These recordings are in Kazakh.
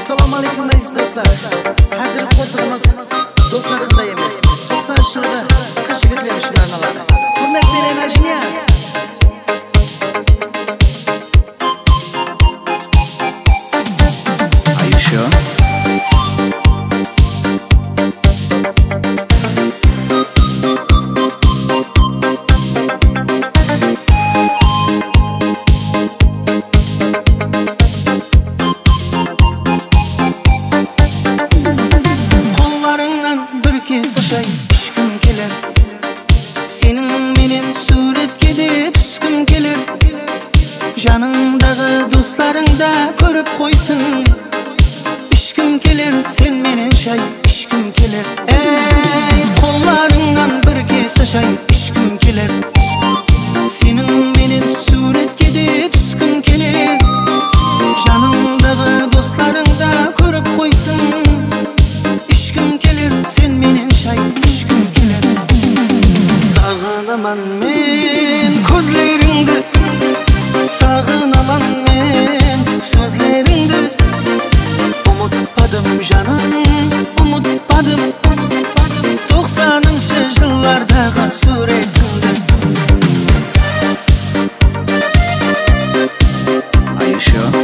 Assalomu alaykum aziz do'stlar. Hozir qo'shiqimiz do'st haqida emas. 90-yilda qish yigitlar ishini angladi. Hurmat bilan ajniyaz. Are you sure? Düşküm keler senin menen suretke de düşküm keler janыңдағы dostlarыңda көріп қойсын ішкім келер sen менен шай ішкім келер ей қолдарыңнан бір кесе шай ішкім келер senin менен суретке де түскім келер жаныңдағы достарыңда көріп қойсын ішкім келер sen менен шай ішкім келер сағынаман мен көзлеріңді сағынаман мен сөзлеріңді ұмытпадым жаным ұмытпадым 90-шы жылдардағы суретіңді Are you sure?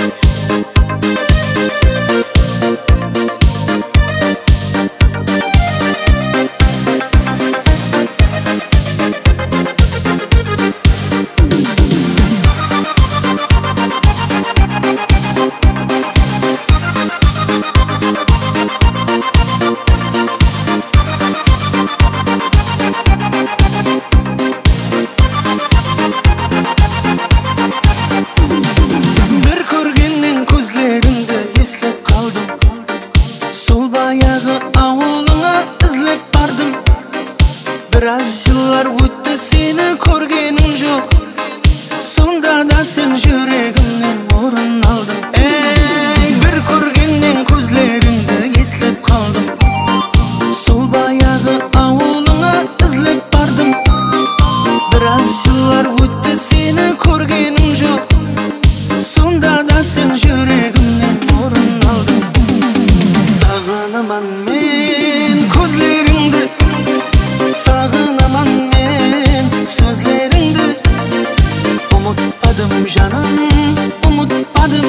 Biraz yıllar ötті seni көргенім жоқ сонда да сен жүрегімнен орын алдың ей бір көргеннен көзлеріңді естіп қалдым сол баяғы ауылыңа іздеп бардым Biraz yıllar ötті seni көргенім жоқ сонда да сен жүрегімнен орын алдың сағынаман мен көзлеріңді сағынаман мен сөзлеріңді ұмытпадым жаным ұмытпадым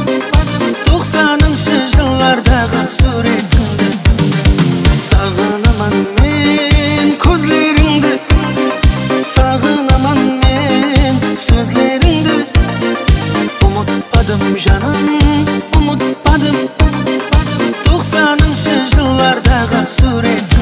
90-шы жылдардағы суретіңді сағынаман мен көзлеріңді сағынаман мен сөзлеріңді ұмытпадым жаным ұмытпадым 90-шы жылдардағы суретіңді